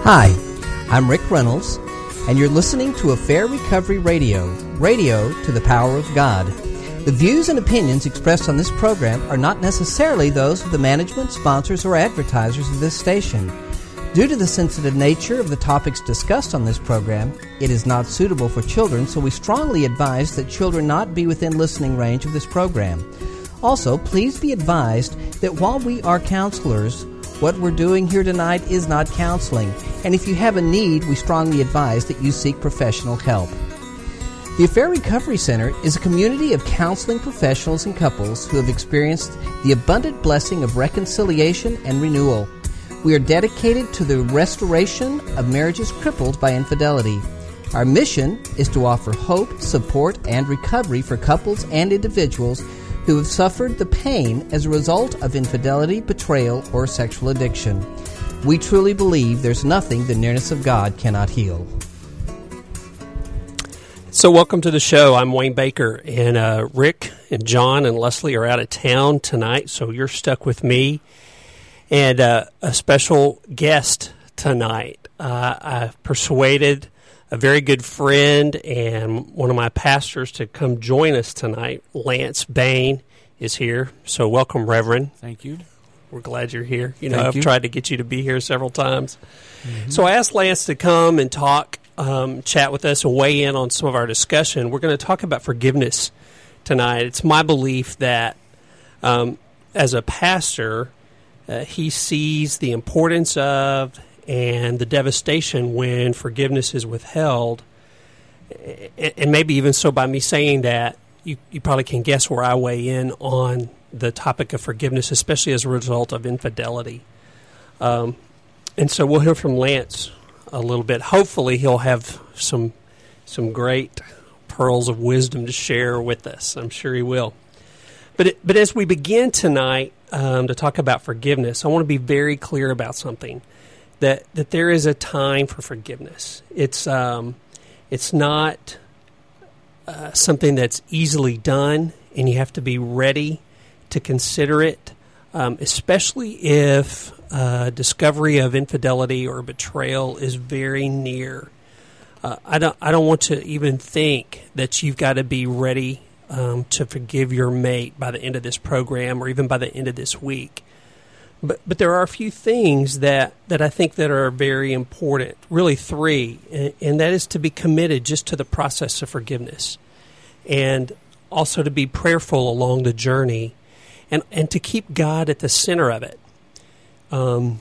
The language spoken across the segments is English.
Hi, I'm Rick Reynolds, and you're listening to Affair Recovery Radio, radio to the power of God. The views and opinions expressed on this program are not necessarily those of the management, sponsors, or advertisers of this station. Due to the sensitive nature of the topics discussed on this program, it is not suitable for children, so we strongly advise that children not be within listening range of this program. Also, please be advised that while we are counselors, what we're doing here tonight is not counseling, and if you have a need, we strongly advise that you seek professional help. The Affair Recovery Center is a community of counseling professionals and couples who have experienced the abundant blessing of reconciliation and renewal. We are dedicated to the restoration of marriages crippled by infidelity. Our mission is to offer hope, support, and recovery for couples and individuals who have suffered the pain as a result of infidelity, betrayal, or sexual addiction. We truly believe there's nothing the nearness of God cannot heal. So welcome to the show. I'm Wayne Baker, and Rick and John and Leslie are out of town tonight, so you're stuck with me and a special guest tonight. I've persuaded a very good friend and one of my pastors to come join us tonight. Lance Bain is here. So welcome, Reverend. Thank you. We're glad you're here. I've tried to get you to be here several times. Mm-hmm. So I asked Lance to come and talk, chat with us and weigh in on some of our discussion. We're going to talk about forgiveness tonight. It's my belief that as a pastor, he sees the importance of and the devastation when forgiveness is withheld. And maybe even so by me saying that, you probably can guess where I weigh in on the topic of forgiveness, especially as a result of infidelity. And so we'll hear from Lance a little bit. Hopefully he'll have some great pearls of wisdom to share with us. I'm sure he will. But as we begin tonight to talk about forgiveness, I want to be very clear about something. That there is a time for forgiveness. It's not something that's easily done, and you have to be ready to consider it, especially if discovery of infidelity or betrayal is very near. I don't want to even think that you've got to be ready to forgive your mate by the end of this program or even by the end of this week. But there are a few things that I think that are very important, really three, and that is to be committed just to the process of forgiveness and also to be prayerful along the journey and to keep God at the center of it. And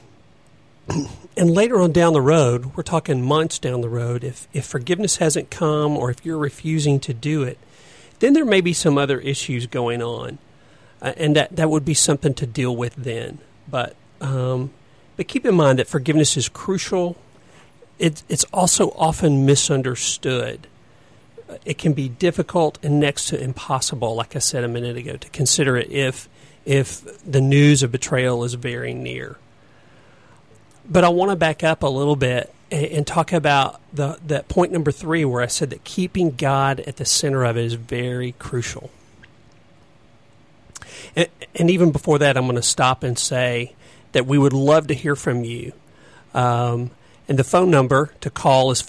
later on down the road, we're talking months down the road, if forgiveness hasn't come or if you're refusing to do it, then there may be some other issues going on, and that would be something to deal with then. But keep in mind that forgiveness is crucial. It's also often misunderstood. It can be difficult and next to impossible, like I said a minute ago, to consider it if the news of betrayal is very near. But I want to back up a little bit and talk about that point number 3 where I said that keeping God at the center of it is very crucial. And even before that, I'm going to stop and say that we would love to hear from you. And the phone number to call is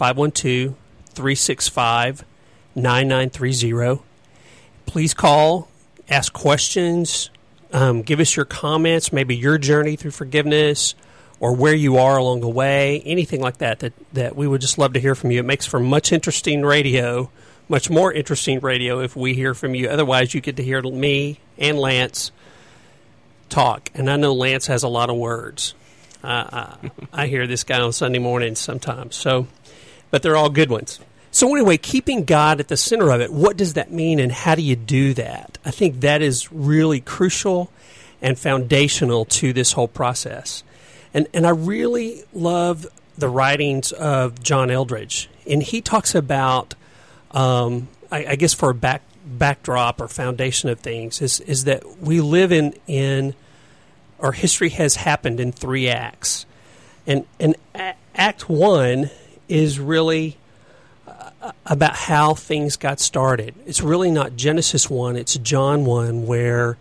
512-365-9930. Please call, ask questions, give us your comments, maybe your journey through forgiveness or where you are along the way, anything like that we would just love to hear from you. It makes for much more interesting radio if we hear from you. Otherwise, you get to hear me and Lance talk. And I know Lance has a lot of words. I hear this guy on Sunday mornings sometimes. But they're all good ones. So anyway, keeping God at the center of it, what does that mean and how do you do that? I think that is really crucial and foundational to this whole process. And I really love the writings of John Eldredge. And he talks about I guess for a backdrop or foundation of things is that we live in or history has happened in 3 acts. And Act 1 is really about how things got started. It's really not Genesis 1, it's John 1 where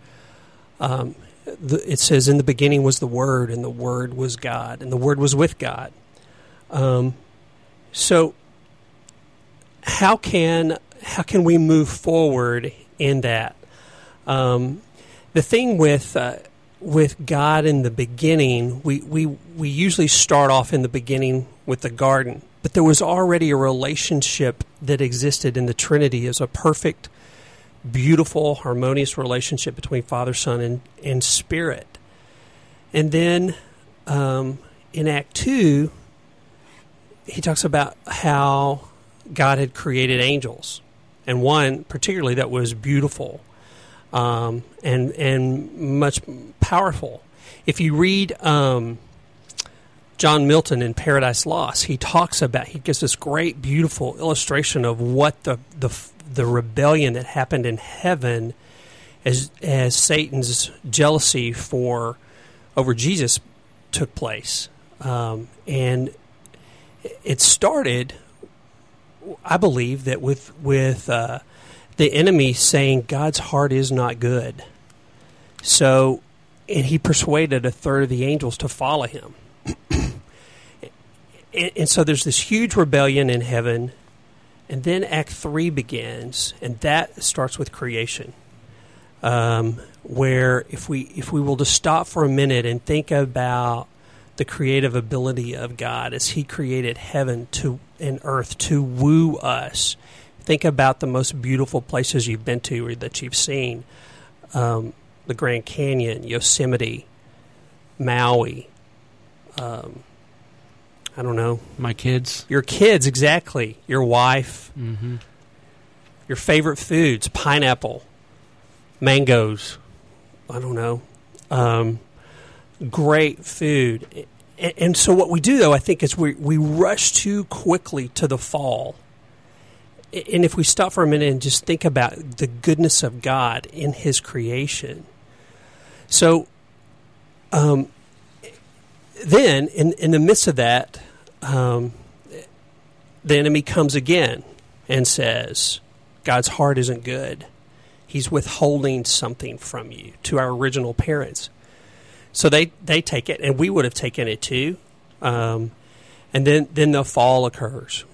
it says, in the beginning was the Word, and the Word was God, and the Word was with God. So how can we move forward in that? The thing with God in the beginning, we usually start off in the beginning with the garden, but there was already a relationship that existed in the Trinity as a perfect, beautiful, harmonious relationship between Father, Son, and Spirit. And then in Act 2, he talks about how God had created angels, and one particularly that was beautiful and much powerful. If you read John Milton in Paradise Lost, he gives this great, beautiful illustration of what the rebellion that happened in heaven as Satan's jealousy over Jesus took place, and it started, I believe, that with the enemy saying God's heart is not good. So, and he persuaded a third of the angels to follow him. and so there's this huge rebellion in heaven, and then Act 3 begins, and that starts with creation, where if we will just stop for a minute and think about the creative ability of God as he created heaven and earth to woo us. Think about the most beautiful places you've been to or that you've seen. The Grand Canyon, Yosemite, Maui. I don't know. My kids. Your kids, exactly. Your wife. Mm-hmm. Your favorite foods, pineapple, mangoes. I don't know. Great food. And so what we do, though, I think, is we rush too quickly to the fall. And if we stop for a minute and just think about the goodness of God in his creation. So then, in the midst of that, the enemy comes again and says, God's heart isn't good. He's withholding something from you, to our original parents. So they take it, and we would have taken it too. And then the fall occurs.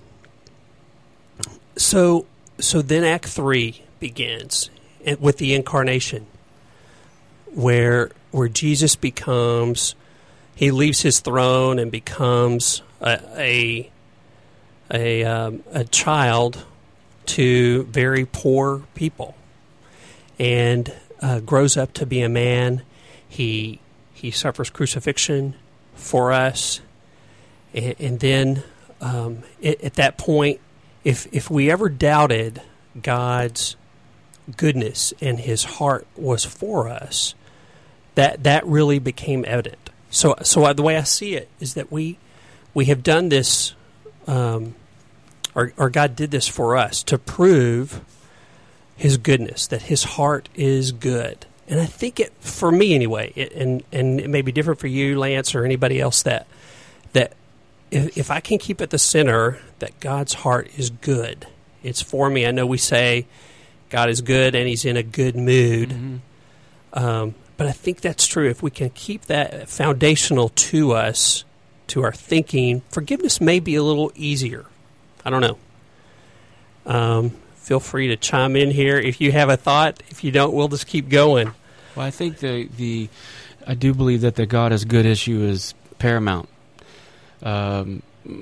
So then Act 3 begins with the incarnation, where Jesus becomes, he leaves his throne and becomes a child to very poor people, and grows up to be a man. He suffers crucifixion for us, and then at that point, if we ever doubted God's goodness and his heart was for us, that really became evident. So the way I see it is that we have done this, or God did this for us to prove his goodness, that his heart is good. And I think it, for me anyway, and it may be different for you, Lance, or anybody else, that if I can keep at the center that God's heart is good, it's for me. I know we say God is good and he's in a good mood, Mm-hmm. But I think that's true. If we can keep that foundational to us, to our thinking, forgiveness may be a little easier. I don't know. Feel free to chime in here if you have a thought. If you don't, we'll just keep going. Well, I think I do believe that the God is good issue is paramount. For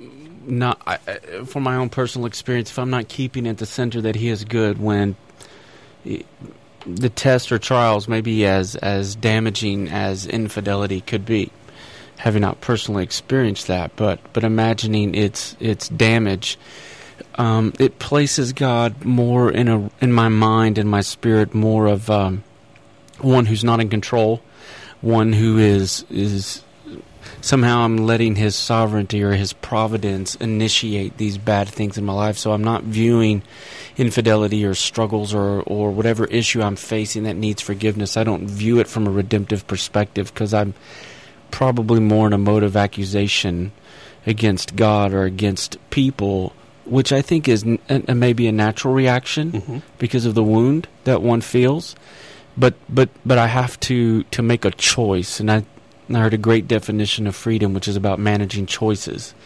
my own personal experience, if I'm not keeping at the center that he is good, when the tests or trials may be as damaging as infidelity could be, having not personally experienced that, but imagining its damage, it places God more in my mind and my spirit, more of one who's not in control, one who is somehow I'm letting his sovereignty or his providence initiate these bad things in my life. So I'm not viewing infidelity or struggles or whatever issue I'm facing that needs forgiveness. I don't view it from a redemptive perspective, because I'm probably more in a mode of accusation against God or against people, which I think is maybe a natural reaction because of the wound that one feels. But I have to make a choice, and I heard a great definition of freedom, which is about managing choices.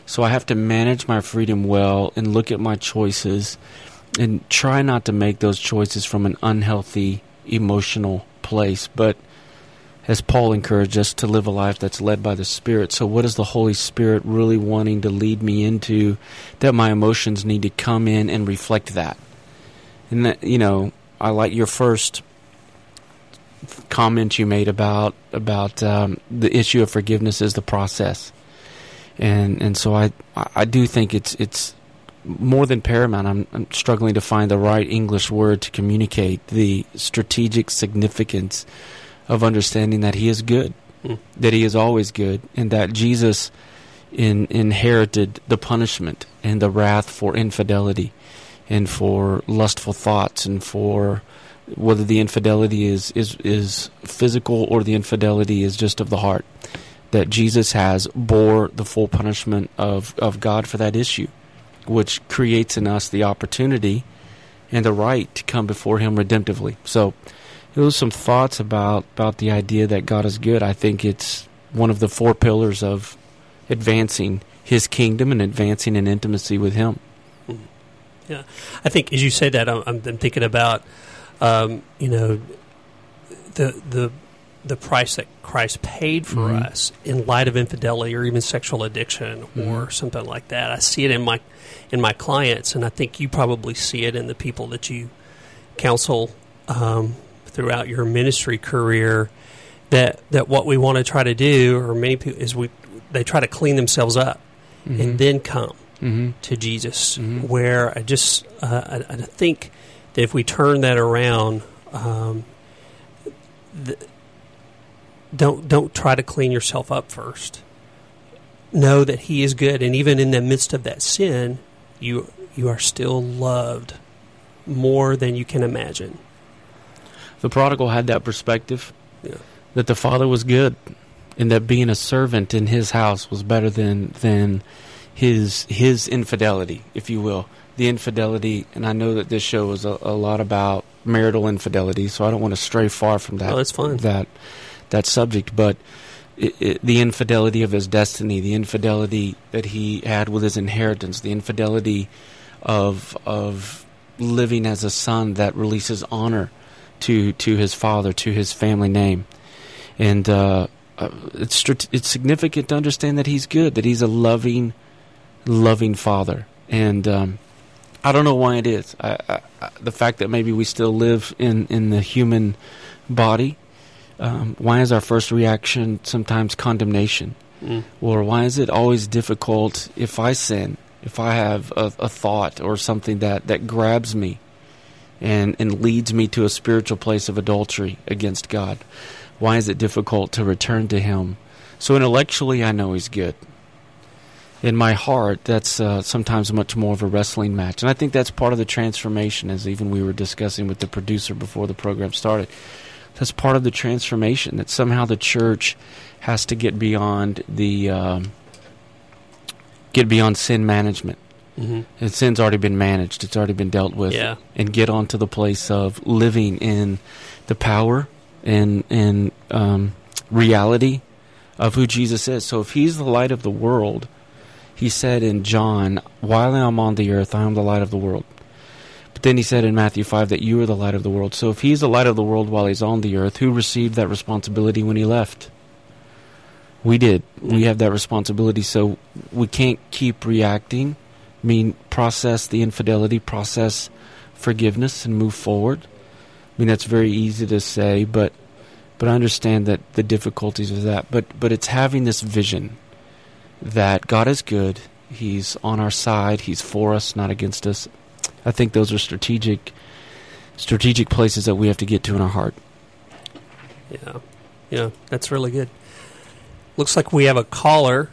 So I have to manage my freedom well and look at my choices and try not to make those choices from an unhealthy emotional place, but as Paul encouraged us, to live a life that's led by the Spirit. So what is the Holy Spirit really wanting to lead me into that my emotions need to come in and reflect that? And that, I like your first comment you made about the issue of forgiveness is the process. And so I do think it's more than paramount. I'm struggling to find the right English word to communicate the strategic significance of understanding that He is good, that He is always good, and that Jesus inherited the punishment and the wrath for infidelity and for lustful thoughts, and for whether the infidelity is physical or the infidelity is just of the heart, that Jesus has bore the full punishment of God for that issue, which creates in us the opportunity and the right to come before Him redemptively. So those are some thoughts about the idea that God is good. I think it's one of the 4 pillars of advancing His kingdom and advancing in intimacy with Him. Yeah, I think as you say that, I'm thinking about the price that Christ paid for us in light of infidelity or even sexual addiction or something like that. I see it in my clients, and I think you probably see it in the people that you counsel throughout your ministry career. That what we want to try to do, or many people, is they try to clean themselves up and then come to Jesus. Where I think that if we turn that around, don't try to clean yourself up first. Know that He is good, and even in the midst of that sin, you are still loved more than you can imagine. The prodigal had that perspective, that the Father was good, and that being a servant in His house was better than his infidelity, if you will. The infidelity, and I know that this show is a lot about marital infidelity, so I don't want to stray far from that. Oh, that's fine. That subject, but the infidelity of his destiny, the infidelity that he had with his inheritance, the infidelity of living as a son that releases honor to his father, to his family name. And it's significant to understand that He's good, that He's a loving Father. And I don't know why it is. The fact that maybe we still live in the human body, why is our first reaction sometimes condemnation? Or why is it always difficult if I sin, if I have a thought or something that grabs me and leads me to a spiritual place of adultery against God? Why is it difficult to return to Him? So intellectually, I know He's good. In my heart, that's sometimes much more of a wrestling match. And I think that's part of the transformation, as even we were discussing with the producer before the program started. That's part of the transformation, that somehow the church has to get beyond sin management. And sin's already been managed. It's already been dealt with. Yeah. And get onto the place of living in the power and reality of who Jesus is. So if He's the light of the world, He said in John, while I am on the earth, I am the light of the world. But then He said in Matthew 5 that you are the light of the world. So if He's the light of the world while He's on the earth, who received that responsibility when He left? We did. We have that responsibility. So we can't keep reacting. Process the infidelity, process forgiveness, and move forward. That's very easy to say, but I understand that the difficulties of that. But it's having this vision that God is good. He's on our side. He's for us, not against us. I think those are strategic places that we have to get to in our heart. Yeah, that's really good. Looks like we have a caller,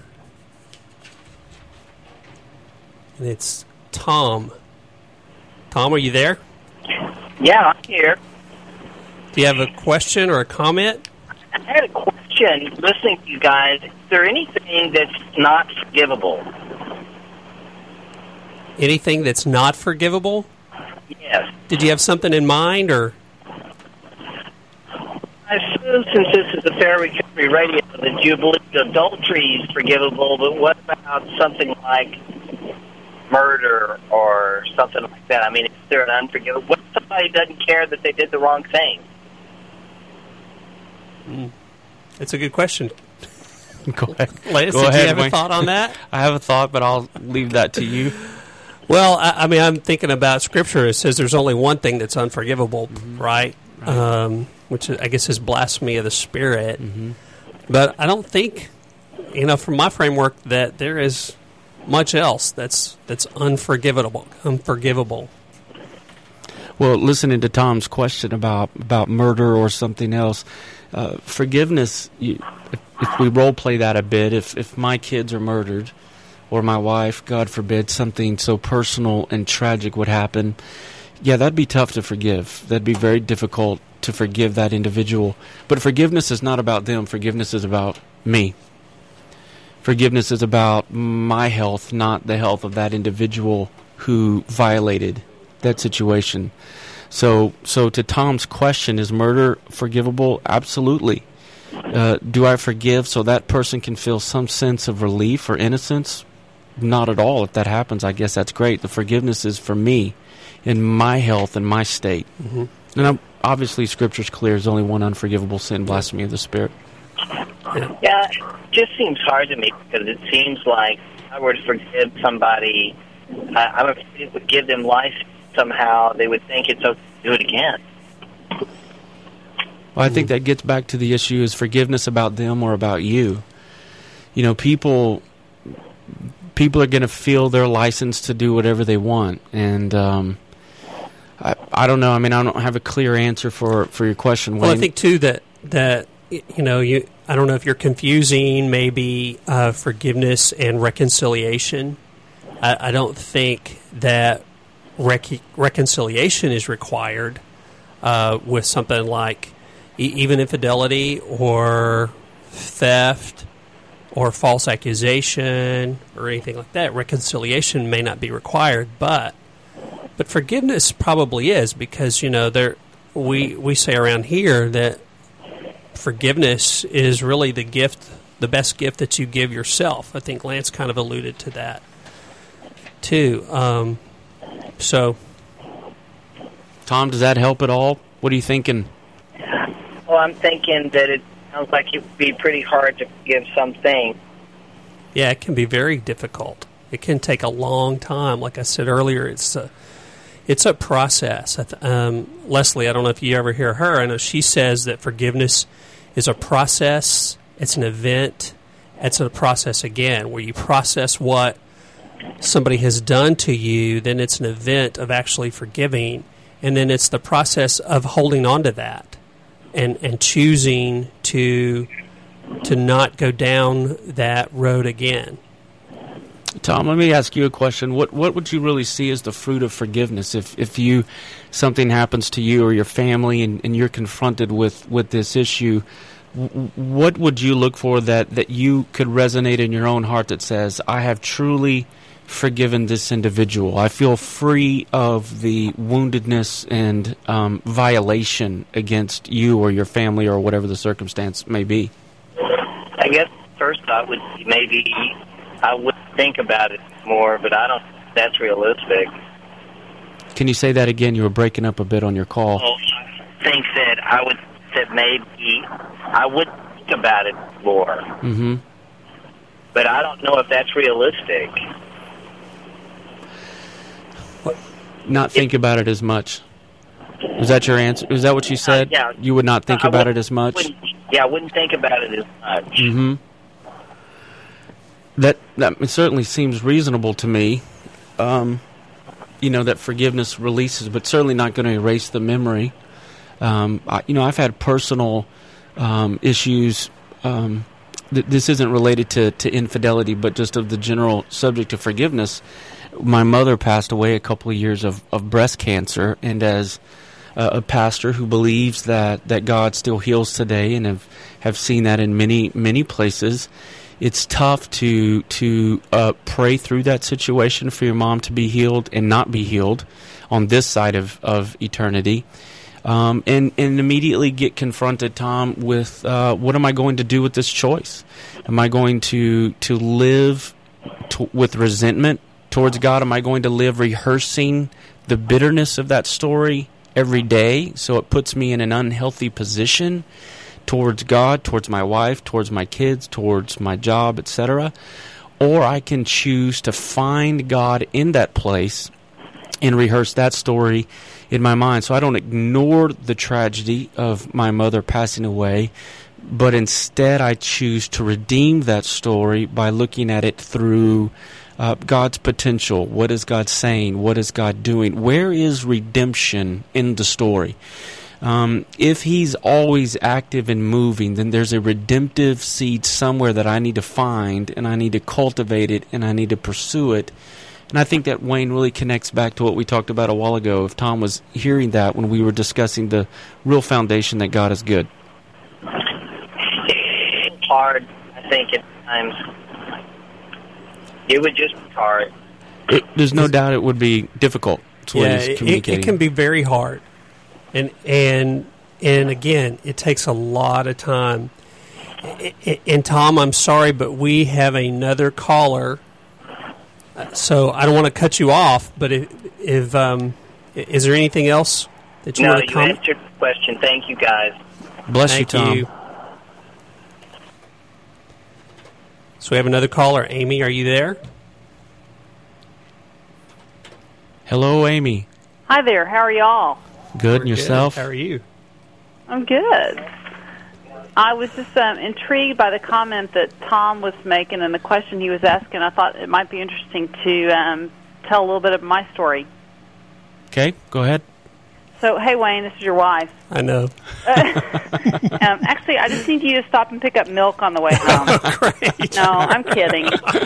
and it's Tom. Tom, are you there? Yeah, I'm here. Do you have a question or a comment? I had a question listening to you guys. Is there anything that's not forgivable? Anything that's not forgivable? Yes. Did you have something in mind, or? I assume since this is a Fair Recovery Radio that you believe adultery is forgivable, but what about something like murder or something like that? I mean, is there an unforgivable? What if somebody doesn't care that they did the wrong thing? That's a good question. Go ahead. Lance, Go did ahead, you have Wayne. a thought on that? I have a thought, but I'll leave that to you. Well, I mean, I'm thinking about Scripture. It says there's only one thing that's unforgivable, right? Which I guess is blasphemy of the Spirit. But I don't think, from my framework, that there is much else that's unforgivable. Well, listening to Tom's question about murder or something else, forgiveness, if we role play that a bit, if my kids are murdered or my wife, God forbid, something so personal and tragic would happen, yeah, that'd be tough to forgive. That'd be very difficult to forgive that individual. But forgiveness is not about them. Forgiveness is about me. Forgiveness is about my health, not the health of that individual who violated that situation. So to Tom's question, is murder forgivable? Absolutely. Do I forgive so that person can feel some sense of relief or innocence? Not at all. If that happens, I guess that's great. The forgiveness is for me, in my health and my state. And obviously, Scripture's clear. There's only one unforgivable sin, blasphemy of the Spirit. Yeah, it just seems hard to me because it seems like if I were to forgive somebody, I would give them life somehow. They would think it's okay to do it again. Well, I think that gets back to the issue, is forgiveness about them or about you? People are going to feel their license to do whatever they want. And I don't know. I mean, I don't have a clear answer for your question, Wayne. Well, I think, too, that I don't know if you're confusing maybe forgiveness and reconciliation. I don't think that reconciliation is required with something like even infidelity or theft or false accusation or anything like that. Reconciliation may not be required, but forgiveness probably is, because we say around here that forgiveness is really the best gift that you give yourself. I think Lance kind of alluded to that too. So, Tom, does that help at all? What are you thinking? Well, I'm thinking that it sounds like it would be pretty hard to forgive something. Yeah, it can be very difficult. It can take a long time. Like I said earlier, it's a process. Leslie, I don't know if you ever hear her. I know she says that forgiveness is a process. It's an event. It's a process again, where you process what somebody has done to you. Then it's an event of actually forgiving, and then it's the process of holding on to that and choosing to not go down that road again. Tom, let me ask you a question. What would you really see as the fruit of forgiveness if something happens to you or your family and you're confronted with this issue? What would you look for that you could resonate in your own heart that says, I have truly forgiven this individual. I feel free of the woundedness and violation against you or your family or whatever the circumstance may be? I guess first thought would be maybe I would think about it more, but I don't think that's realistic. Can you say that again? You were breaking up a bit on your call. Well, I think that maybe I would think about it more. Mm-hmm. But I don't know if that's realistic. Not think about it as much. Was that your answer? Is that what you said? Yeah. You would not think about it as much? I wouldn't think about it as much. Mm-hmm. That certainly seems reasonable to me. That forgiveness releases, but certainly not going to erase the memory. I've had personal issues. This isn't related to infidelity, but just of the general subject of forgiveness. My mother passed away a couple of years of breast cancer, and as a pastor who believes that God still heals today, and have seen that in many places, it's tough to pray through that situation for your mom to be healed and not be healed on this side of eternity. and immediately get confronted, Tom, with what am I going to do with this choice? Am I going to live with resentment towards God? Am I going to live rehearsing the bitterness of that story every day, so it puts me in an unhealthy position towards God, towards my wife, towards my kids, towards my job, etc.? Or I can choose to find God in that place and rehearse that story in my mind. So I don't ignore the tragedy of my mother passing away, but instead I choose to redeem that story by looking at it through God's potential. What is God saying? What is God doing? Where is redemption in the story? If He's always active and moving, then there's a redemptive seed somewhere that I need to find, and I need to cultivate it, and I need to pursue it. And I think that, Wayne, really connects back to what we talked about a while ago. If Tom was hearing that when we were discussing the real foundation that God is good. It's hard, I think, at times. It would just be hard. There's no doubt it would be difficult. That's what he's communicating. It can be very hard. And again, it takes a lot of time. And Tom, I'm sorry, but we have another caller. So I don't want to cut you off, but if is there anything else that you want to comment? No, you answered the question. Thank you, guys. Bless you, Tom. So we have another caller. Amy, are you there? Hello, Amy. Hi there. How are y'all? Good, and yourself? Good. How are you? I'm good. I was just intrigued by the comment that Tom was making and the question he was asking. I thought it might be interesting to tell a little bit of my story. Okay, go ahead. So, hey, Wayne, this is your wife. I know. Actually, I just need you to stop and pick up milk on the way home. Great. No, I'm kidding.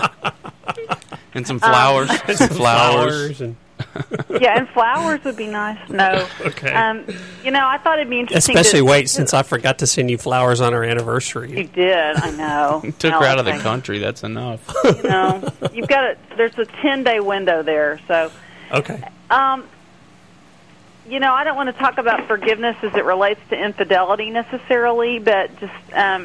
And some flowers. Some flowers. Yeah, and flowers would be nice. No. Okay. I thought it'd be interesting. Especially since I forgot to send you flowers on our anniversary. You did, I know. Took her out of the country. That's enough. You've got there's a 10-day window there. So. Okay. I don't want to talk about forgiveness as it relates to infidelity necessarily, but just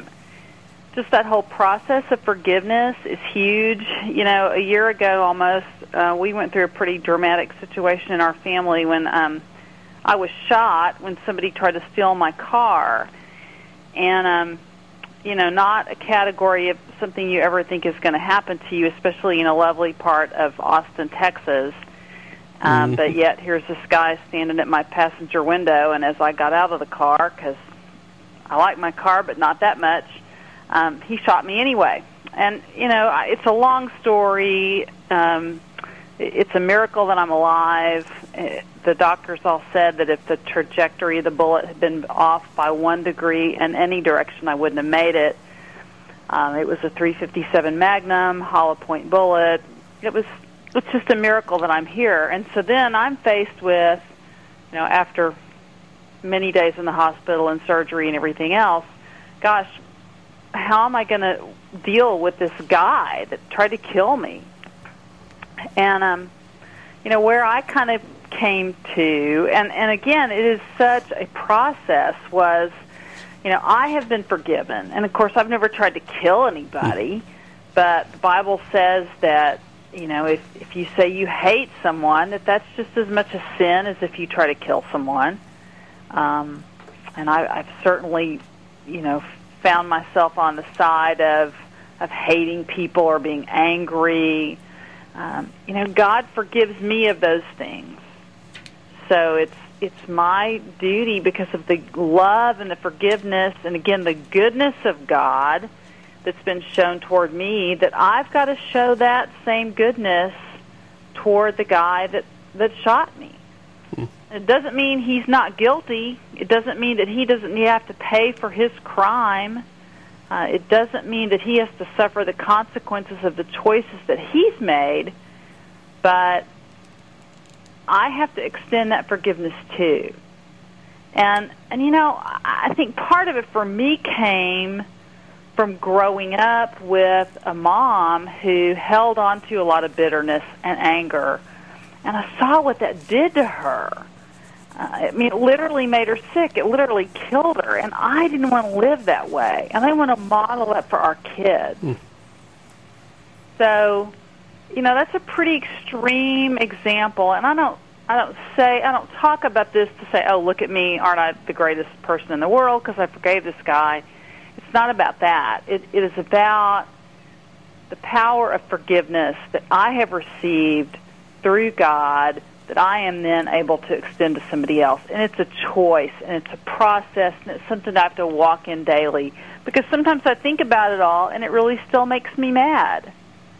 that whole process of forgiveness is huge. A year ago almost, we went through a pretty dramatic situation in our family when I was shot when somebody tried to steal my car. And, not a category of something you ever think is going to happen to you, especially in a lovely part of Austin, Texas. But yet here's this guy standing at my passenger window, and as I got out of the car, because I like my car but not that much, he shot me anyway. And, it's a long story. It's a miracle that I'm alive. The doctors all said that if the trajectory of the bullet had been off by 1 degree in any direction, I wouldn't have made it. It was a .357 Magnum, hollow point bullet. It's just a miracle that I'm here. And so then I'm faced with, after many days in the hospital and surgery and everything else, gosh, how am I going to deal with this guy that tried to kill me? And, where I kind of came to, and again, it is such a process, was, I have been forgiven. And, of course, I've never tried to kill anybody, but the Bible says that, if you say you hate someone, that's just as much a sin as if you try to kill someone. And I've certainly, found myself on the side of hating people or being angry. God forgives me of those things. So it's my duty, because of the love and the forgiveness and, again, the goodness of God that's been shown toward me, that I've got to show that same goodness toward the guy that shot me. It doesn't mean he's not guilty. It doesn't mean that he doesn't have to pay for his crime. It doesn't mean that he has to suffer the consequences of the choices that he's made. But I have to extend that forgiveness too. And I think part of it for me came from growing up with a mom who held on to a lot of bitterness and anger. And I saw what that did to her. I mean, it literally made her sick. It literally killed her, and I didn't want to live that way, and I want to model that for our kids. So, that's a pretty extreme example, and I don't talk about this to say, oh, look at me, aren't I the greatest person in the world because I forgave this guy. It's not about that. It is about the power of forgiveness that I have received through God that I am then able to extend to somebody else. And it's a choice, and it's a process, and it's something I have to walk in daily. Because sometimes I think about it all, and it really still makes me mad.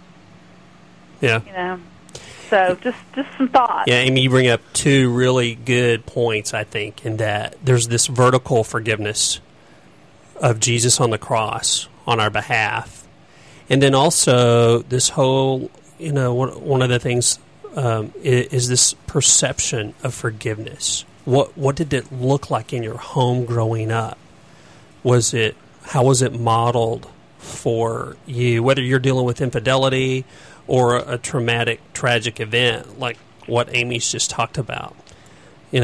Yeah. So just some thoughts. Yeah, Amy, you bring up two really good points, I think, in that there's this vertical forgiveness of Jesus on the cross on our behalf. And then also this whole, one of the things is this perception of forgiveness. What did it look like in your home growing up? How was it modeled for you, whether you're dealing with infidelity or a traumatic, tragic event like what Amy's just talked about? Did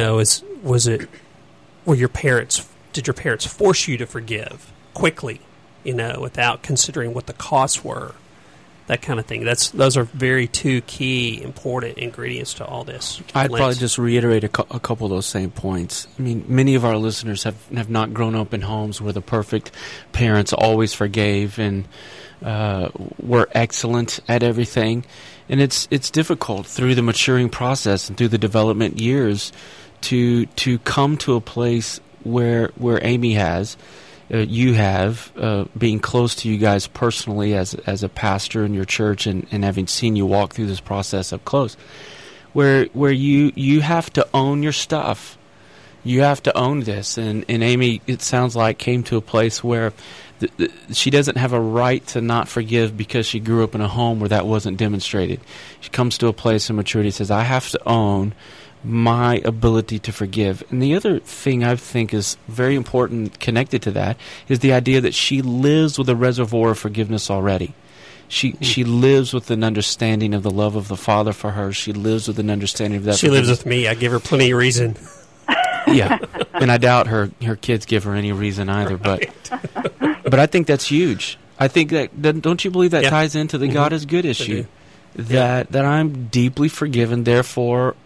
your parents force you to forgive quickly, without considering what the costs were? That kind of thing. Those are very two key important ingredients to all this. I'd probably just reiterate a couple of those same points. I mean, many of our listeners have not grown up in homes where the perfect parents always forgave and were excellent at everything, and it's difficult through the maturing process and through the development years to come to a place where Amy has. You have, being close to you guys personally as a pastor in your church and having seen you walk through this process up close, where you have to own your stuff. You have to own this. And Amy, it sounds like, came to a place where she doesn't have a right to not forgive because she grew up in a home where that wasn't demonstrated. She comes to a place of maturity and says, I have to own my ability to forgive. And the other thing I think is very important connected to that is the idea that she lives with a reservoir of forgiveness already. She lives with an understanding of the love of the Father for her. She lives with an understanding of that. She lives with me. I give her plenty of reason. Yeah, and I doubt her kids give her any reason either. But I think that's huge. I think that don't you believe that ties into the God is good issue? That I'm deeply forgiven, therefore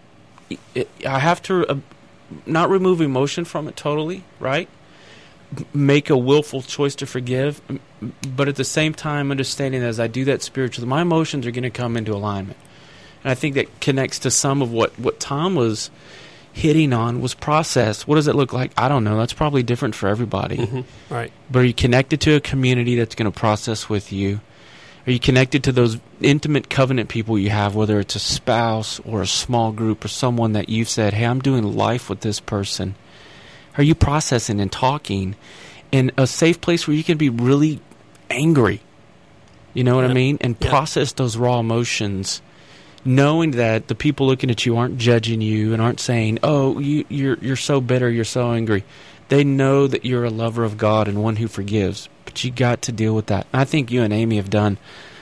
I have to not remove emotion from it totally, right? Make a willful choice to forgive, but at the same time understanding that as I do that spiritually, my emotions are going to come into alignment. And I think that connects to some of what Tom was hitting on was process. What does it look like? I don't know. That's probably different for everybody. Mm-hmm. Right. But are you connected to a community that's going to process with you? Are you connected to those intimate covenant people you have, whether it's a spouse or a small group or someone that you've said, hey, I'm doing life with this person? Are you processing and talking in a safe place where you can be really angry? You know what I mean? And process those raw emotions, knowing that the people looking at you aren't judging you and aren't saying, oh, you're so bitter, you're so angry. They know that you're a lover of God and one who forgives. But you got to deal with that. I think you and Amy have done,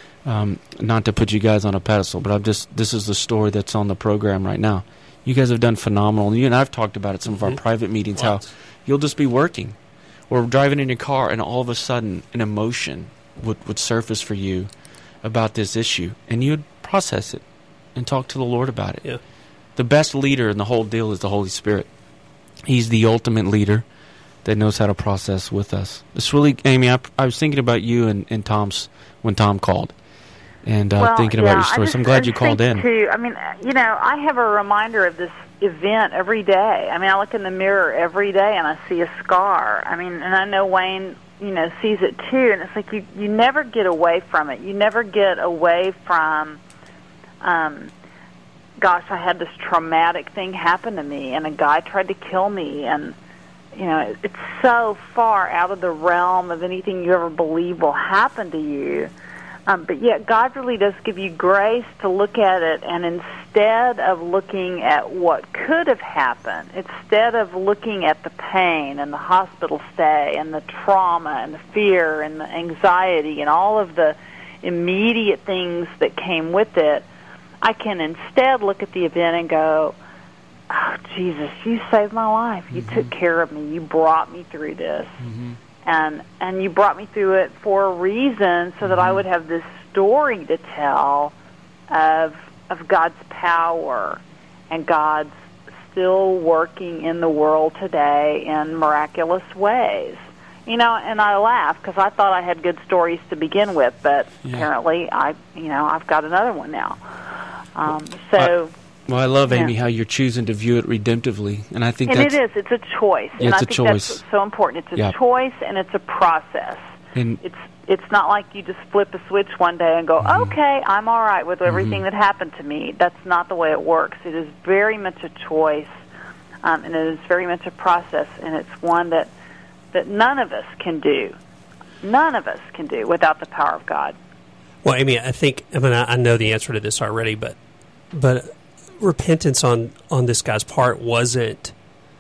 not to put you guys on a pedestal, but this is the story that's on the program right now. You guys have done phenomenal. You and I have talked about it at some of our private meetings, how you'll just be working or driving in your car and all of a sudden an emotion would surface for you about this issue, and you'd process it and talk to the Lord about it. Yeah. The best leader in the whole deal is the Holy Spirit. He's the ultimate leader that knows how to process with us. It's really, Amy, I was thinking about you and Tom's when Tom called, and thinking about your story. So I'm glad you called in. Too, I mean, I have a reminder of this event every day. I mean, I look in the mirror every day and I see a scar. I mean, and I know Wayne, sees it too. And it's like you never get away from it. You never get away from, gosh, I had this traumatic thing happen to me, and a guy tried to kill me, and it's so far out of the realm of anything you ever believe will happen to you. But yet God really does give you grace to look at it, and instead of looking at what could have happened, instead of looking at the pain and the hospital stay and the trauma and the fear and the anxiety and all of the immediate things that came with it, I can instead look at the event and go, oh, Jesus, you saved my life. You took care of me. You brought me through this. And you brought me through it for a reason so that I would have this story to tell of God's power and God's still working in the world today in miraculous ways. You know, and I laugh because I thought I had good stories to begin with, but apparently I've got another one now. Well, I love, Amy, how you're choosing to view it redemptively, and I think it is. It's a choice, and I think that's so important. It's a choice, and it's a process. And it's not like you just flip a switch one day and go, okay, I'm all right with everything that happened to me. That's not the way it works. It is very much a choice, and it is very much a process, and it's one that none of us can do. None of us can do without the power of God. Well, Amy, I know the answer to this already, but repentance on this guy's part wasn't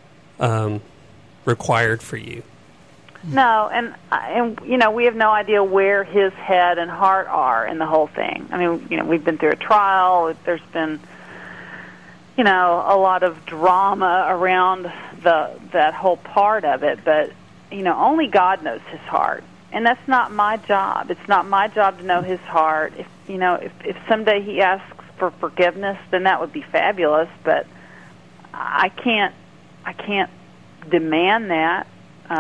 required for you. No, and you know, we have no idea where his head and heart are in the whole thing. I mean, you know, we've been through a trial. There's been, you know, a lot of drama around that whole part of it, but you know, only God knows his heart. And that's not my job. It's not my job to know his heart. If someday he asks for forgiveness, then that would be fabulous, but I can't demand that.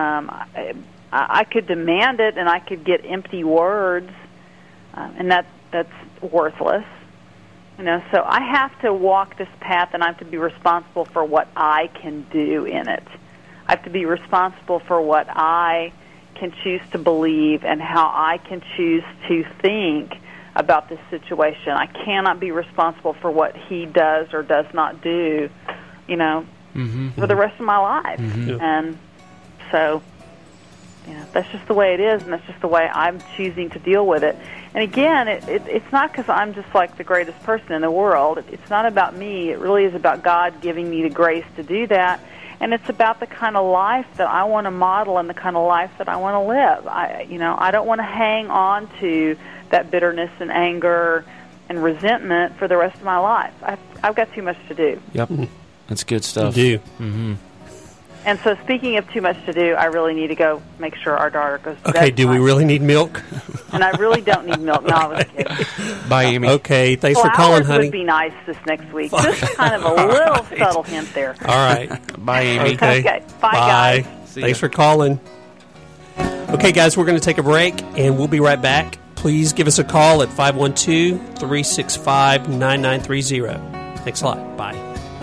I could demand it, and I could get empty words, and that's worthless. You know, so I have to walk this path, and I have to be responsible for what I can do in it. I have to be responsible for what I can choose to believe and how I can choose to think about this situation. I cannot be responsible for what he does or does not do, you know, for the rest of my life. And so, yeah, that's just the way it is, and that's just the way I'm choosing to deal with it. And again, it's not because I'm just like the greatest person in the world. It's not about me. It really is about God giving me the grace to do that. And it's about the kind of life that I want to model and the kind of life that I want to live. I don't want to hang on to that bitterness and anger and resentment for the rest of my life. I've got too much to do. Yep, that's good stuff. You do. And so, speaking of too much to do, I really need to go make sure our daughter goes to bed. Okay, do we really need milk? And I really don't need milk. No, I was kidding. Bye, Amy. Okay, thanks for calling, honey. Would be nice this next week. Just kind of a little subtle hint there. All right. Bye, Amy. Okay. Bye, guys. Thanks for calling. Okay, guys, we're going to take a break, and we'll be right back. Please give us a call at 512-365-9930. Thanks a lot. Bye.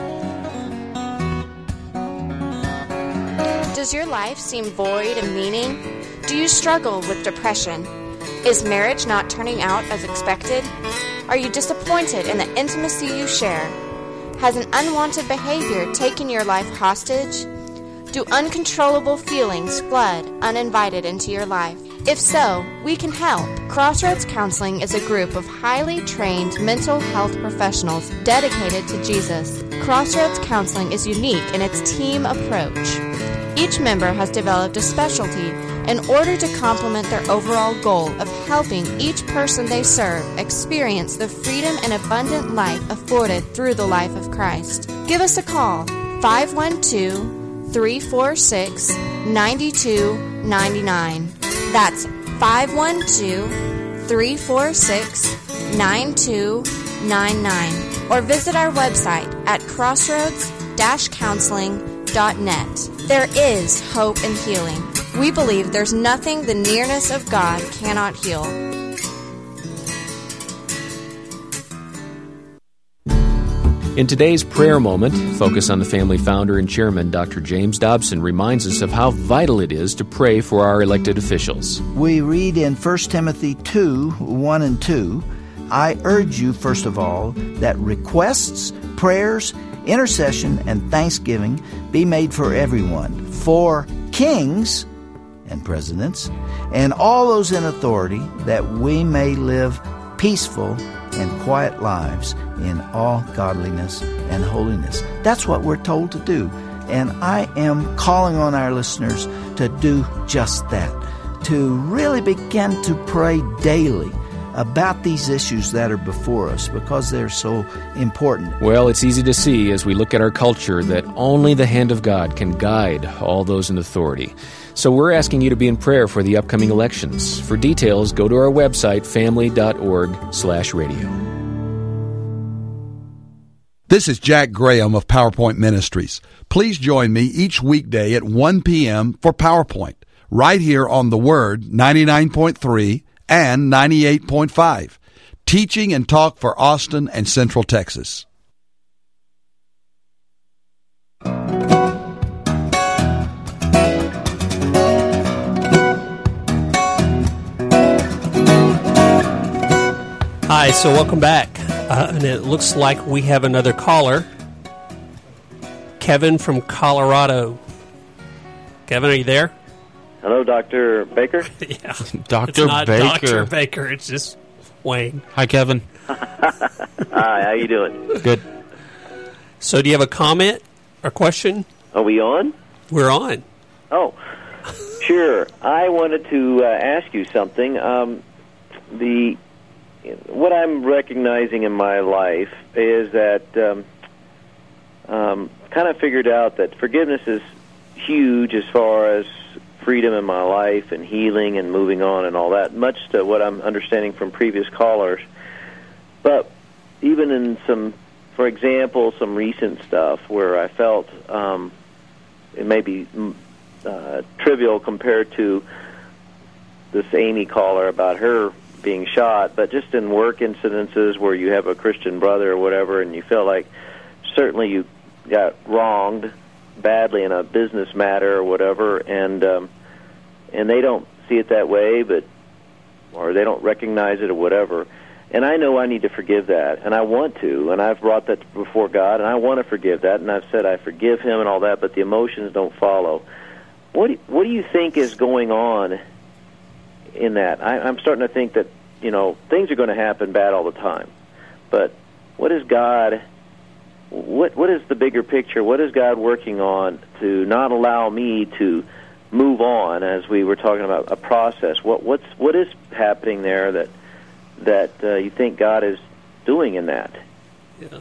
Does your life seem void of meaning? Do you struggle with depression? Is marriage not turning out as expected? Are you disappointed in the intimacy you share? Has an unwanted behavior taken your life hostage? Do uncontrollable feelings flood uninvited into your life? If so, we can help. Crossroads Counseling is a group of highly trained mental health professionals dedicated to Jesus. Crossroads Counseling is unique in its team approach. Each member has developed a specialty in order to complement their overall goal of helping each person they serve experience the freedom and abundant life afforded through the life of Christ. Give us a call, 512-346-9299. That's 512-346-9299. Or visit our website at crossroads-counseling.net. There is hope and healing. We believe there's nothing the nearness of God cannot heal. In today's prayer moment, Focus on the Family founder and chairman, Dr. James Dobson, reminds us of how vital it is to pray for our elected officials. We read in 1 Timothy 2:1 and 2, I urge you, first of all, that requests, prayers, intercession, and thanksgiving be made for everyone, for kings and presidents, and all those in authority, that we may live peaceful and quiet lives in all godliness and holiness. That's what we're told to do. And I am calling on our listeners to do just that, to really begin to pray daily about these issues that are before us because they're so important. Well, it's easy to see as we look at our culture that only the hand of God can guide all those in authority. So we're asking you to be in prayer for the upcoming elections. For details, go to our website, family.org/radio. This is Jack Graham of PowerPoint Ministries. Please join me each weekday at 1 p.m. for PowerPoint, right here on The Word 99.3 and 98.5, teaching and talk for Austin and Central Texas. Hi, so welcome back. And it looks like we have another caller. Kevin from Colorado. Kevin, are you there? Hello, Dr. Baker? Yeah. Dr. It's not Baker. Dr. Baker, it's just Wayne. Hi, Kevin. Hi, how you doing? Good. So do you have a comment or question? Are we on? We're on. Oh, sure. I wanted to ask you something. What I'm recognizing in my life is that kind of figured out that forgiveness is huge as far as freedom in my life and healing and moving on and all that, much to what I'm understanding from previous callers. But even in for example, some recent stuff where I felt it may be trivial compared to this Amy caller about her being shot, but just in work incidences where you have a Christian brother or whatever and you feel like certainly you got wronged badly in a business matter or whatever, and they don't see it that way, or they don't recognize it or whatever. And I know I need to forgive that, and I want to, and I've brought that before God, and I want to forgive that, and I've said I forgive him and all that, but the emotions don't follow. What do you think is going on in that? I'm starting to think that, things are going to happen bad all the time. But what is God, what is the bigger picture? What is God working on to not allow me to move on, as we were talking about a process? What is happening there that you think God is doing in that? Yeah.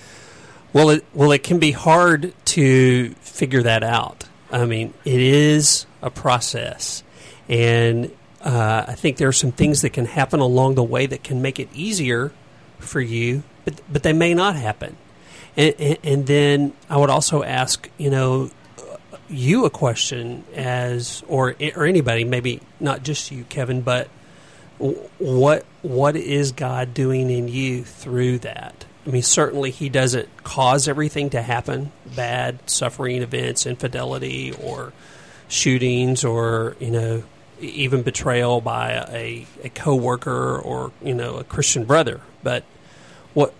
Well, it can be hard to figure that out. I mean, it is a process, and I think there are some things that can happen along the way that can make it easier for you, but they may not happen. And then I would also ask, you a question or anybody, maybe not just you, Kevin, but what is God doing in you through that? I mean, certainly he doesn't cause everything to happen, bad, suffering events, infidelity, or shootings, or, even betrayal by a coworker or, a Christian brother. But what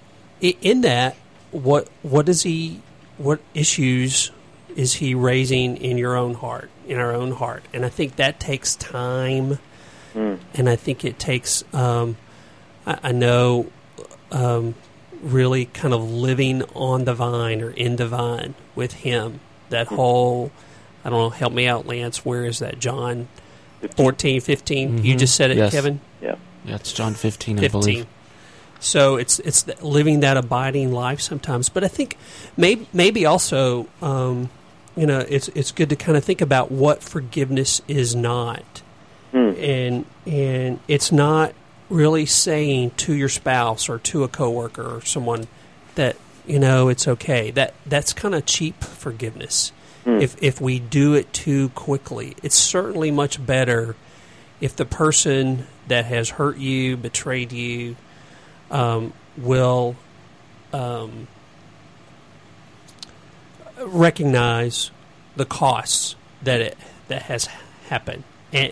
issues is he raising in your own heart, in our own heart? And I think that takes time, and I think it takes, really kind of living on the vine or in the vine with him. That whole, I don't know, help me out, Lance, where is that? John 14, 15? Mm-hmm. You just said it, yes. Kevin? Yeah. Yeah, it's John 15, I believe. So it's living that abiding life sometimes. But I think maybe also, it's good to kind of think about what forgiveness is not. And it's not really saying to your spouse or to a coworker or someone that, it's okay. That's kind of cheap forgiveness. If we do it too quickly. It's certainly much better if the person that has hurt you, betrayed you, will recognize the costs that has happened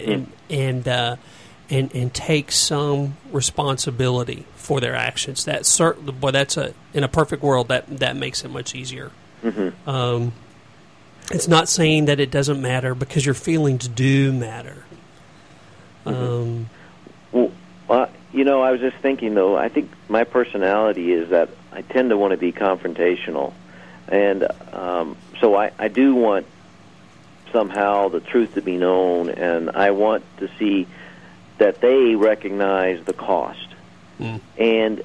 and take some responsibility for their actions. That's in a perfect world that makes it much easier. Mm-hmm. It's not saying that it doesn't matter, because your feelings do matter. Mm-hmm. I was just thinking, though, I think my personality is that I tend to want to be confrontational. And so I do want somehow the truth to be known, and I want to see that they recognize the cost. And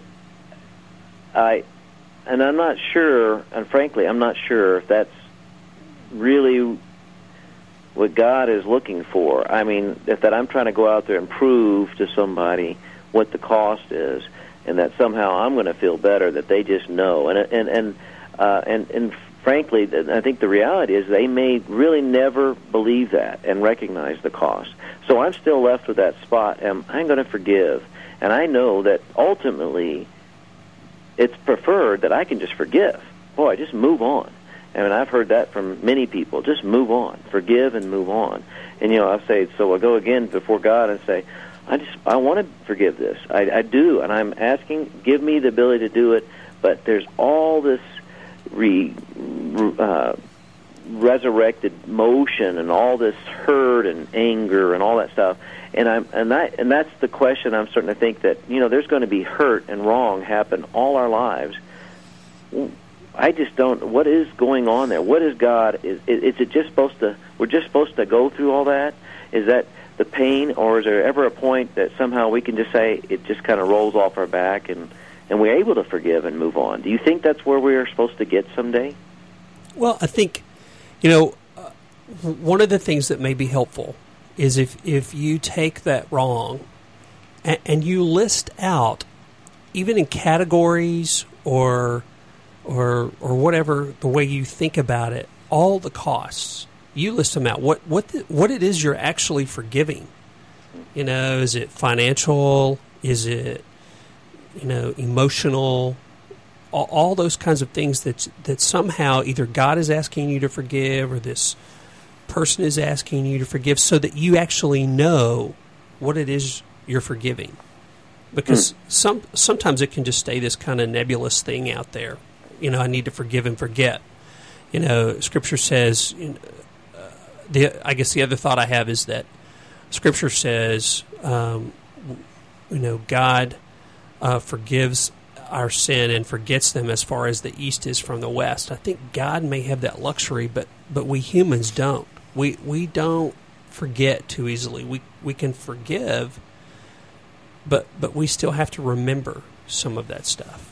I'm not sure, and frankly, I'm not sure if that's really what God is looking for. I mean, if that I'm trying to go out there and prove to somebody what the cost is, and that somehow I'm going to feel better that they just know. And frankly, I think the reality is they may really never believe that and recognize the cost. So I'm still left with that spot, and I'm going to forgive. And I know that ultimately it's preferred that I can just forgive. Boy, just move on. I mean, I've heard that from many people. Just move on. Forgive and move on. And, I'll say, so I'll go again before God and say, I want to forgive this. I do, and I'm asking, give me the ability to do it, but there's all this resurrected motion and all this hurt and anger and all that stuff. And that's the question I'm starting to think that, there's going to be hurt and wrong happen all our lives. I just don't, what is going on there? What is God, is it just supposed to, we're just supposed to go through all that? Is that the pain, or is there ever a point that somehow we can just say it just kind of rolls off our back and we're able to forgive and move on? Do you think that's where we are supposed to get someday? Well, I think, one of the things that may be helpful is if you take that wrong and you list out, even in categories or whatever the way you think about it, all the costs. You list them out. What it is you're actually forgiving. Is it financial? Is it emotional? All those kinds of things that somehow either God is asking you to forgive or this person is asking you to forgive, so that you actually know what it is you're forgiving. Because sometimes it can just stay this kind of nebulous thing out there. I need to forgive and forget. Scripture says, I guess the other thought I have is that Scripture says, God forgives our sin and forgets them as far as the east is from the west. I think God may have that luxury, but we humans don't. We don't forget too easily. We can forgive, but we still have to remember some of that stuff.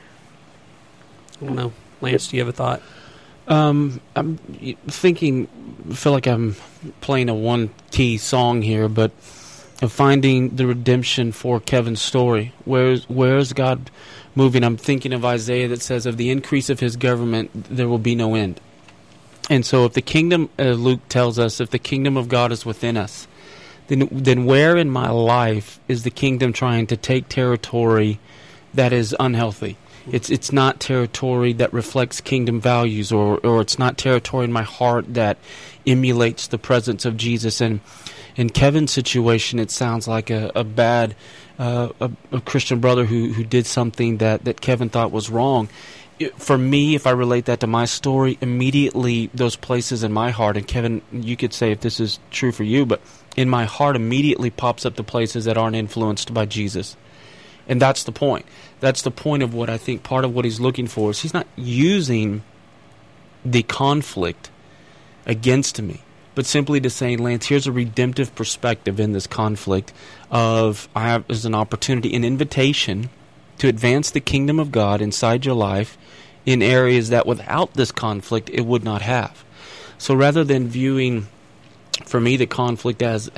I don't know. Lance, do you have a thought? I'm thinking, I feel like I'm playing a one-key song here, but of finding the redemption for Kevin's story. Where's God moving? I'm thinking of Isaiah that says, of the increase of his government, there will be no end. And so if the kingdom, Luke tells us, if the kingdom of God is within us, then where in my life is the kingdom trying to take territory that is unhealthy? It's not territory that reflects kingdom values, or it's not territory in my heart that emulates the presence of Jesus. And in Kevin's situation, it sounds like a bad a Christian brother who did something that Kevin thought was wrong. For me, if I relate that to my story, immediately those places in my heart, and Kevin, you could say if this is true for you, but in my heart immediately pops up the places that aren't influenced by Jesus. And that's the point. That's the point of what I think part of what he's looking for is he's not using the conflict against me, but simply to say, Lance, here's a redemptive perspective in this conflict of I have as an opportunity, an invitation to advance the kingdom of God inside your life in areas that without this conflict it would not have. So rather than viewing, for me, the conflict as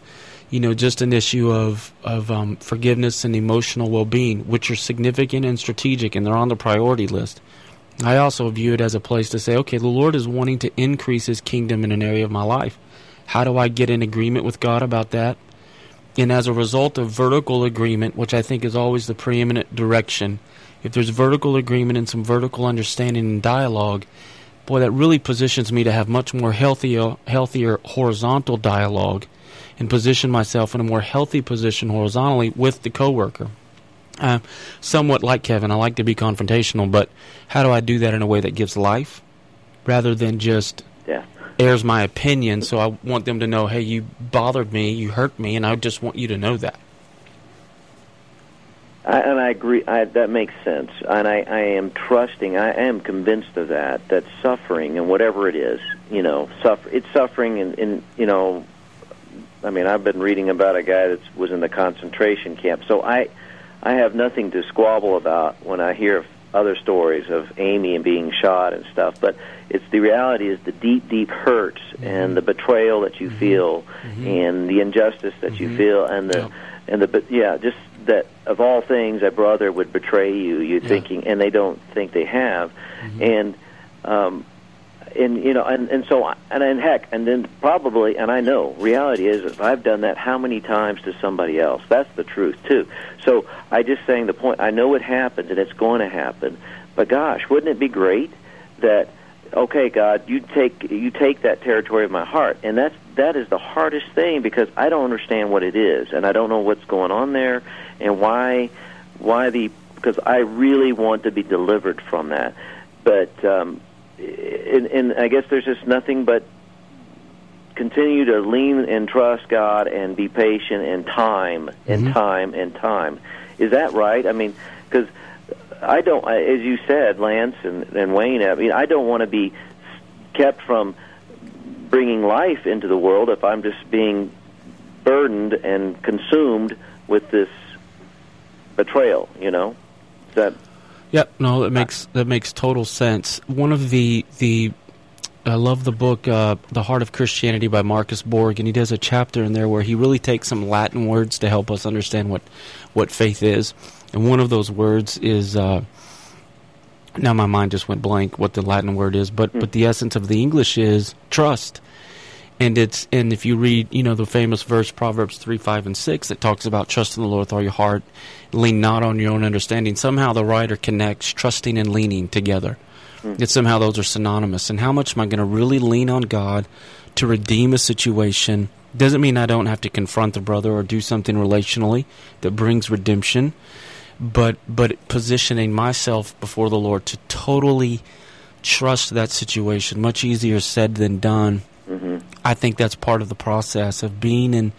just an issue of forgiveness and emotional well-being, which are significant and strategic, and they're on the priority list, I also view it as a place to say, okay, the Lord is wanting to increase His kingdom in an area of my life. How do I get in agreement with God about that? And as a result of vertical agreement, which I think is always the preeminent direction, if there's vertical agreement and some vertical understanding and dialogue, boy, that really positions me to have much more healthier horizontal dialogue and position myself in a more healthy position horizontally with the coworker. Somewhat like Kevin, I like to be confrontational, but how do I do that in a way that gives life rather than just airs my opinion? So I want them to know, hey, you bothered me, you hurt me, and I just want you to know that. And I agree. That makes sense. And I am trusting, I am convinced of that suffering and whatever it is, it's suffering in I mean, I've been reading about a guy that was in the concentration camp. So I have nothing to squabble about when I hear other stories of Amy and being shot and stuff, but it's the reality is the deep, deep hurt and the betrayal that you feel and the injustice that you feel and just that of all things a brother would betray you, you're thinking, and they don't think they have, and you know, and so, and heck, and then probably, and I know, reality is, if I've done that how many times to somebody else, that's the truth, too. So, I just saying the point, I know it happens, and it's going to happen, but gosh, wouldn't it be great that, okay, God, you take that territory of my heart, and that is the hardest thing, because I don't understand what it is, and I don't know what's going on there, and because I really want to be delivered from that, but, and I guess there's just nothing but continue to lean and trust God and be patient and time and time and time. Is that right? I mean, because I don't, as you said, Lance and Wayne, I mean, I don't want to be kept from bringing life into the world if I'm just being burdened and consumed with this betrayal, you know? Is that... Yep, no, that makes total sense. One of the I love the book The Heart of Christianity by Marcus Borg, and he does a chapter in there where he really takes some Latin words to help us understand what faith is. And one of those words is now my mind just went blank what the Latin word is, but the essence of the English is trust. And if you read, you know, the famous verse Proverbs 3, 5, and 6 that talks about trust in the Lord with all your heart, lean not on your own understanding. Somehow the writer connects trusting and leaning together. It's somehow those are synonymous. And how much am I going to really lean on God to redeem a situation? Doesn't mean I don't have to confront the brother or do something relationally that brings redemption, but positioning myself before the Lord to totally trust that situation. Much easier said than done. I think that's part of the process of being in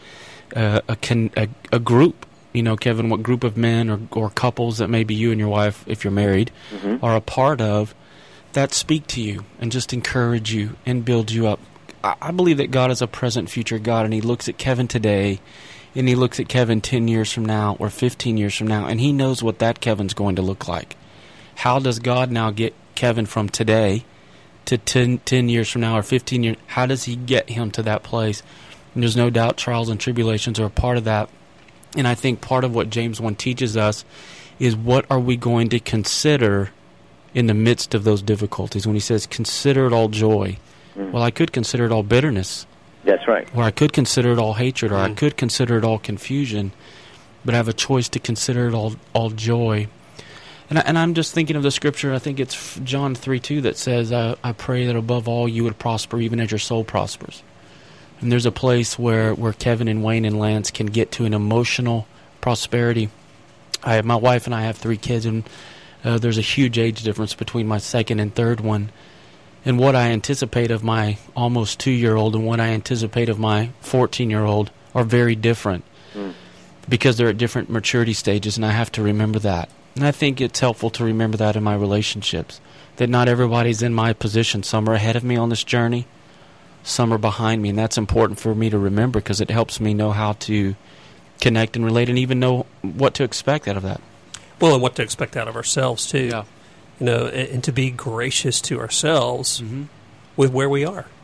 a group. You know, Kevin, what group of men or couples that maybe you and your wife, if you're married, are a part of, that speak to you and just encourage you and build you up. I believe that God is a present, future God, and He looks at Kevin today, and He looks at Kevin 10 years from now or 15 years from now, and He knows what that Kevin's going to look like. How does God now get Kevin from today to 10 years from now or 15 years? How does He get him to that place? And there's no doubt trials and tribulations are a part of that. And I think part of what James 1 teaches us is what are we going to consider in the midst of those difficulties. When he says, consider it all joy. Well, I could consider it all bitterness. That's right. Or I could consider it all hatred, or I could consider it all confusion. But I have a choice to consider it all joy. And I'm just thinking of the scripture, I think it's John 3:2 that says, I pray that above all you would prosper even as your soul prospers. And there's a place where Kevin and Wayne and Lance can get to an emotional prosperity. My wife and I have 3 kids, and there's a huge age difference between my second and third one. And what I anticipate of my almost 2-year-old and what I anticipate of my 14-year-old are very different because they're at different maturity stages, and I have to remember that. And I think it's helpful to remember that in my relationships, that not everybody's in my position. Some are ahead of me on this journey, some are behind me, and that's important for me to remember because it helps me know how to connect and relate and even know what to expect out of that. Well, and what to expect out of ourselves, too. Yeah. You know, and to be gracious to ourselves with where we are.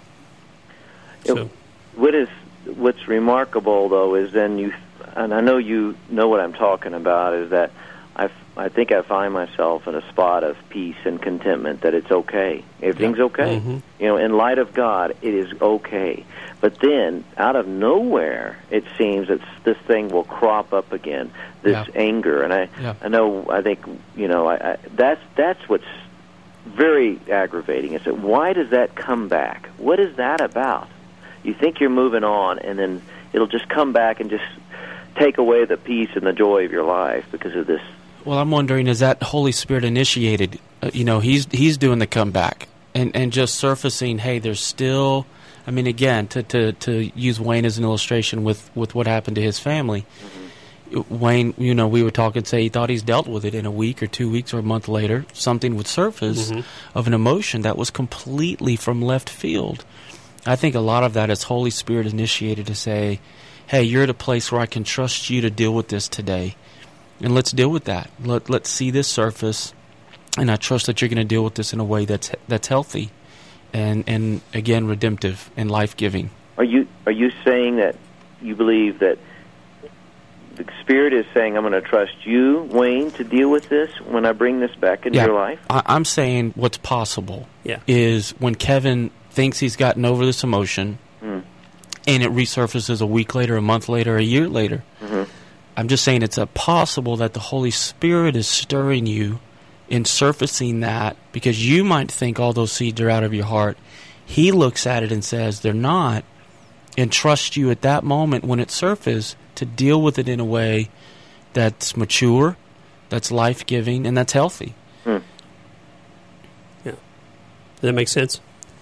So. What's remarkable, though, is then and I know you know what I'm talking about, is that I think I find myself in a spot of peace and contentment that it's okay. Everything's okay. You know, in light of God, it is okay. But then, out of nowhere, it seems that this thing will crop up again, this anger. And I think, you know, that's what's very aggravating. Is that why does that come back? What is that about? You think you're moving on, and then it'll just come back and just take away the peace and the joy of your life because of this. Well, I'm wondering, is that Holy Spirit initiated? You know, he's doing the comeback and just surfacing, hey, there's still, I mean, again, to use Wayne as an illustration with what happened to his family. Wayne, you know, we would talk and say he thought he's dealt with it in a week or 2 weeks or a month later. Something would surface of an emotion that was completely from left field. I think a lot of that is Holy Spirit initiated to say, hey, you're at a place where I can trust you to deal with this today. And let's deal with that. Let's see this surface, and I trust that you're going to deal with this in a way that's healthy, and again, redemptive and life-giving. Are you saying that you believe that the Spirit is saying, I'm going to trust you, Wayne, to deal with this when I bring this back into your life? I'm saying what's possible is when Kevin thinks he's gotten over this emotion, and it resurfaces a week later, a month later, a year later. I'm just saying it's possible that the Holy Spirit is stirring you in surfacing that, because you might think all those seeds are out of your heart. He looks at it and says they're not, and trusts you at that moment when it surfaces to deal with it in a way that's mature, that's life-giving, and that's healthy. Yeah. Does that make sense?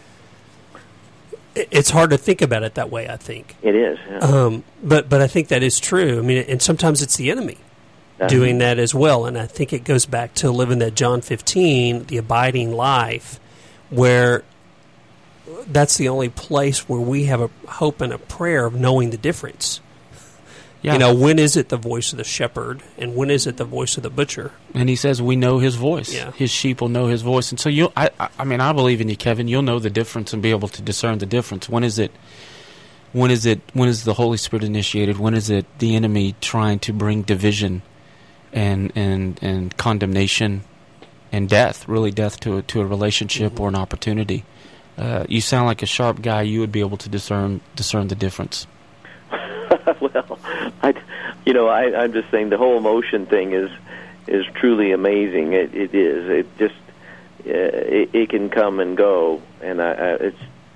It's hard to think about it that way, I think. It is. Yeah. But I think that is true. I mean, and sometimes it's the enemy doing that as well. And I think it goes back to living that John 15, the abiding life, where that's the only place where we have a hope and a prayer of knowing the difference. Yeah. You know, when is it the voice of the shepherd, and when is it the voice of the butcher? And he says we know his voice. Yeah. His sheep will know his voice. And so I believe in you, Kevin. You'll know the difference and be able to discern the difference. When is the Holy Spirit initiated? When is it the enemy trying to bring division and condemnation and death, really death to a relationship or an opportunity? You sound like a sharp guy. You would be able to discern the difference. Well, I'm just saying the whole emotion thing is truly amazing. It is. It just it can come and go, and I'd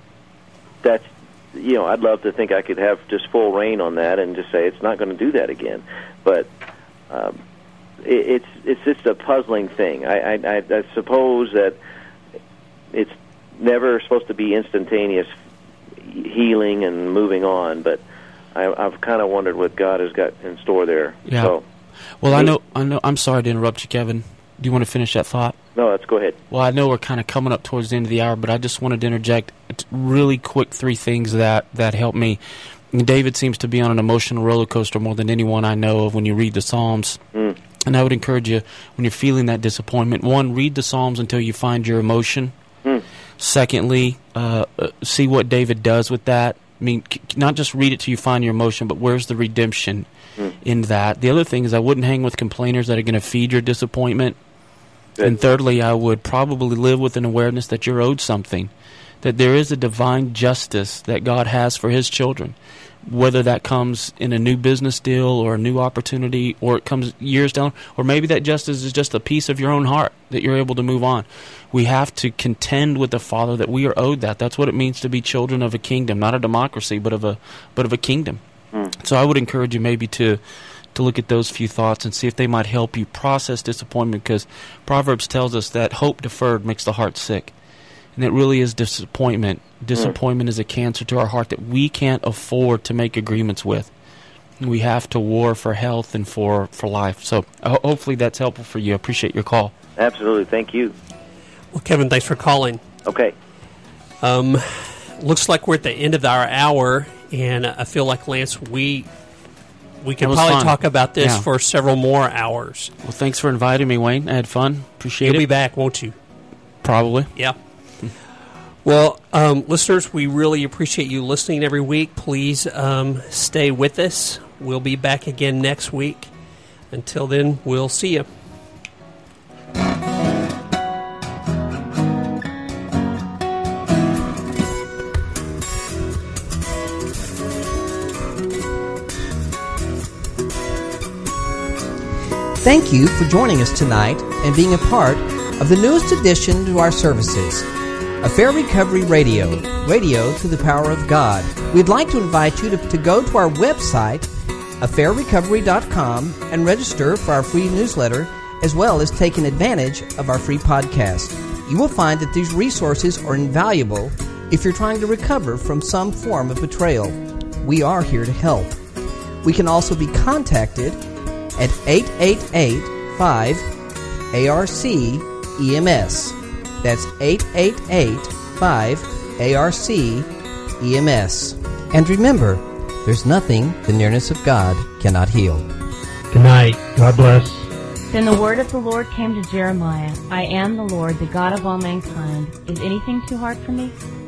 love to think I could have just full reign on that and just say it's not going to do that again. But it's just a puzzling thing. I suppose that it's never supposed to be instantaneous healing and moving on, but I've kind of wondered what God has got in store there. Yeah. So, well, I know. I'm sorry to interrupt you, Kevin. Do you want to finish that thought? No, let's go ahead. Well, I know we're kind of coming up towards the end of the hour, but I just wanted to interject really quick 3 things that helped me. David seems to be on an emotional roller coaster more than anyone I know of when you read the Psalms. And I would encourage you, when you're feeling that disappointment, 1, read the Psalms until you find your emotion. Secondly, see what David does with that. I mean, not just read it till you find your emotion, but where's the redemption in that? The other thing is I wouldn't hang with complainers that are going to feed your disappointment. Good. And thirdly, I would probably live with an awareness that you're owed something, that there is a divine justice that God has for his children, whether that comes in a new business deal or a new opportunity, or it comes years down, or maybe that justice is just a piece of your own heart that you're able to move on. We have to contend with the Father that we are owed that. That's what it means to be children of a kingdom, not a democracy, but of a kingdom. So I would encourage you maybe to look at those few thoughts and see if they might help you process disappointment, because Proverbs tells us that hope deferred makes the heart sick. And it really is disappointment. Disappointment is a cancer to our heart that we can't afford to make agreements with. We have to war for health and for life. So hopefully that's helpful for you. I appreciate your call. Absolutely. Thank you. Well, Kevin, thanks for calling. Okay. Looks like we're at the end of our hour, and I feel like, Lance, we can probably talk about this for several more hours. Well, thanks for inviting me, Wayne. I had fun. Appreciate it. You'll be back, won't you? Probably. Yeah. Well, listeners, we really appreciate you listening every week. Please stay with us. We'll be back again next week. Until then, we'll see you. Thank you for joining us tonight and being a part of the newest addition to our services, Affair Recovery Radio, radio to the power of God. We'd like to invite you to go to our website, affairrecovery.com, and register for our free newsletter, as well as taking advantage of our free podcast. You will find that these resources are invaluable if you're trying to recover from some form of betrayal. We are here to help. We can also be contacted at 888-5-ARC-EMS. That's 888-5-ARC-EMS. And remember, there's nothing the nearness of God cannot heal. Good night. God bless. Then the word of the Lord came to Jeremiah. I am the Lord, the God of all mankind. Is anything too hard for me?